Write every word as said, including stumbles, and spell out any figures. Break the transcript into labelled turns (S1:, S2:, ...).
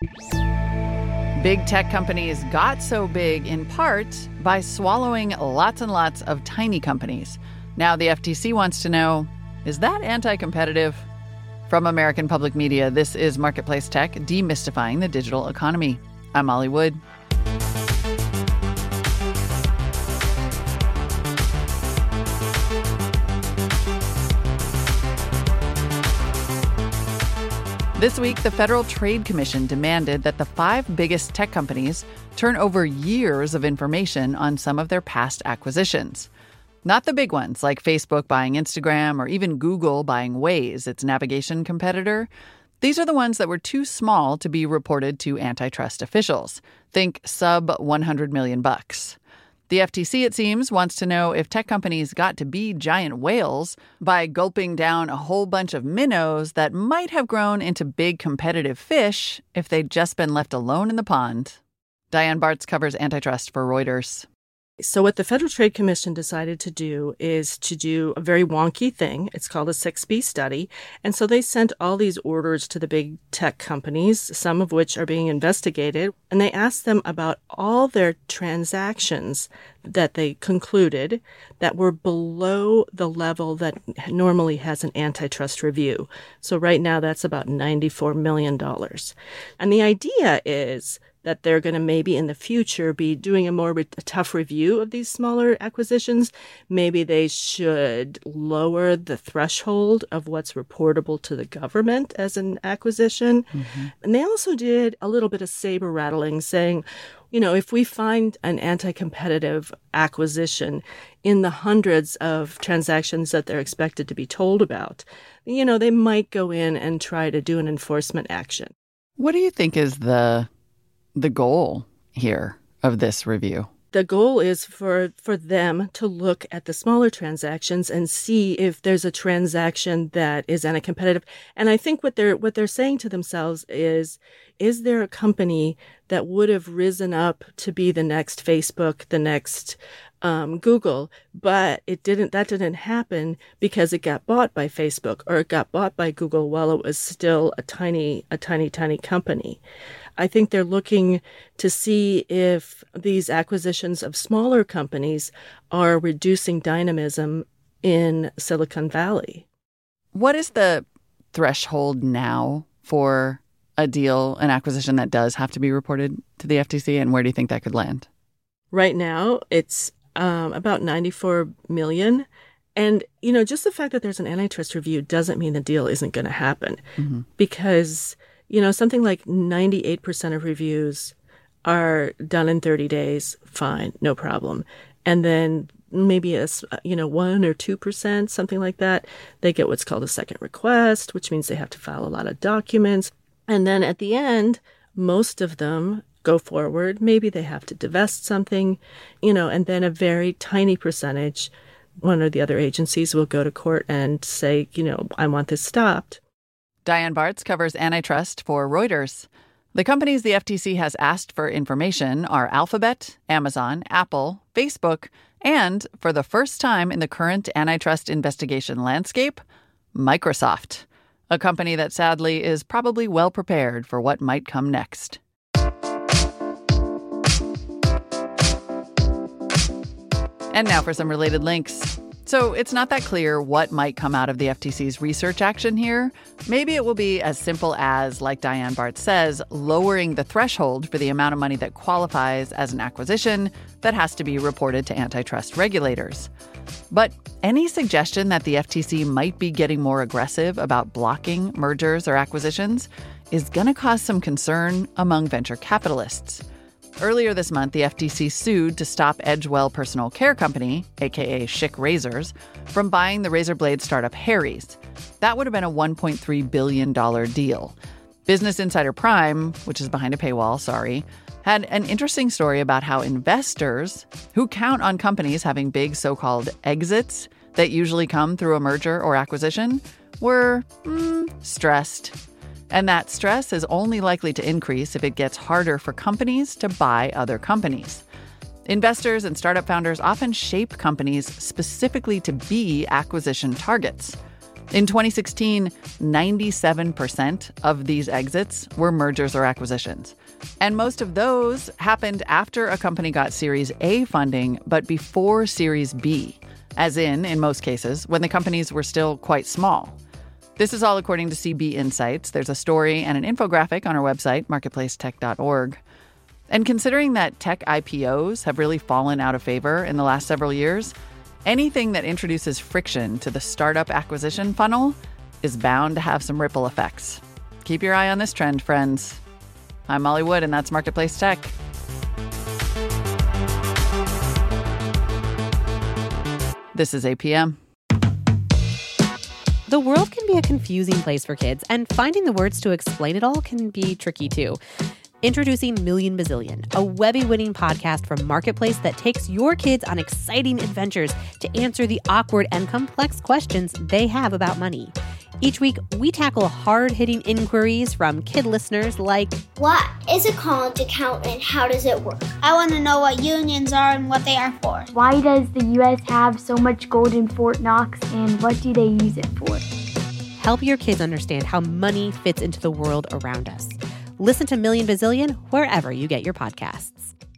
S1: Big tech companies got so big in part by swallowing lots and lots of tiny companies. Now the F T C wants to know, is that anti-competitive? From American Public Media, this is Marketplace Tech, demystifying the digital economy. I'm Molly Wood. This week, the Federal Trade Commission demanded that the five biggest tech companies turn over years of information on some of their past acquisitions. Not the big ones like Facebook buying Instagram or even Google buying Waze, its navigation competitor. These are the ones that were too small to be reported to antitrust officials. Think sub one hundred million bucks. The F T C, it seems, wants to know if tech companies got to be giant whales by gulping down a whole bunch of minnows that might have grown into big competitive fish if they'd just been left alone in the pond. Diane Bartz covers antitrust for Reuters.
S2: So what the Federal Trade Commission decided to do is to do a very wonky thing. It's called a six B study. And so they sent all these orders to the big tech companies, some of which are being investigated. And they asked them about all their transactions that they concluded that were below the level that normally has an antitrust review. So right now that's about ninety-four million dollars. And the idea is that they're going to maybe in the future be doing a more re- a tough review of these smaller acquisitions. Maybe they should lower the threshold of what's reportable to the government as an acquisition. Mm-hmm. And they also did a little bit of saber rattling, saying, you know, if we find an anti-competitive acquisition in the hundreds of transactions that they're expected to be told about, you know, they might go in and try to do an enforcement action.
S1: What do you think is the the goal here of this review?
S2: The goal is for, for them to look at the smaller transactions and see if there's a transaction that is anti-competitive. And I think what they're what they're saying to themselves is, is there a company that would have risen up to be the next Facebook, the next um, Google, but it didn't. That didn't happen because it got bought by Facebook or it got bought by Google while it was still a tiny, a tiny, tiny company. I think they're looking to see if these acquisitions of smaller companies are reducing dynamism in Silicon Valley.
S1: What is the threshold now for a deal, an acquisition that does have to be reported to the F T C, and where do you think that could land?
S2: Right now, it's um, about ninety-four million dollars. And, you know, just the fact that there's an antitrust review doesn't mean the deal isn't going to happen. Mm-hmm. Because, you know, something like ninety-eight percent of reviews are done in thirty days. Fine, no problem. And then maybe, a, you know, one or two percent, something like that, they get what's called a second request, which means they have to file a lot of documents. And then at the end, most of them go forward. Maybe they have to divest something, you know, and then a very tiny percentage, one or the other agencies will go to court and say, you know, I want this stopped.
S1: Diane Bartz covers antitrust for Reuters. The companies the F T C has asked for information are Alphabet, Amazon, Apple, Facebook, and, for the first time in the current antitrust investigation landscape, Microsoft, a company that sadly is probably well prepared for what might come next. And now for some related links. So it's not that clear what might come out of the F T C's research action here. Maybe it will be as simple as, like Diane Bartz says, lowering the threshold for the amount of money that qualifies as an acquisition that has to be reported to antitrust regulators. But any suggestion that the F T C might be getting more aggressive about blocking mergers or acquisitions is going to cause some concern among venture capitalists. Earlier this month, the F T C sued to stop Edgewell Personal Care Company, aka Schick Razors, from buying the razor blade startup Harry's. That would have been a one point three billion dollars deal. Business Insider Prime, which is behind a paywall, sorry, had an interesting story about how investors who count on companies having big so-called exits that usually come through a merger or acquisition were mm, stressed. And that stress is only likely to increase if it gets harder for companies to buy other companies. Investors and startup founders often shape companies specifically to be acquisition targets. In twenty sixteen, ninety-seven percent of these exits were mergers or acquisitions. And most of those happened after a company got Series A funding, but before Series B, as in, in most cases, when the companies were still quite small. This is all according to C B Insights. There's a story and an infographic on our website, marketplace tech dot org. And considering that tech I P Os have really fallen out of favor in the last several years, anything that introduces friction to the startup acquisition funnel is bound to have some ripple effects. Keep your eye on this trend, friends. I'm Molly Wood, and that's Marketplace Tech. This is A P M.
S3: The world can be a confusing place for kids, and finding the words to explain it all can be tricky too. Introducing Million Bazillion, a Webby-winning podcast from Marketplace that takes your kids on exciting adventures to answer the awkward and complex questions they have about money. Each week, we tackle hard-hitting inquiries from kid listeners like,
S4: what is a college account and how does it work?
S5: I want to know what unions are and what they are for.
S6: Why does the U S have so much gold in Fort Knox and what do they use it for?
S3: Help your kids understand how money fits into the world around us. Listen to Million Bazillion wherever you get your podcasts.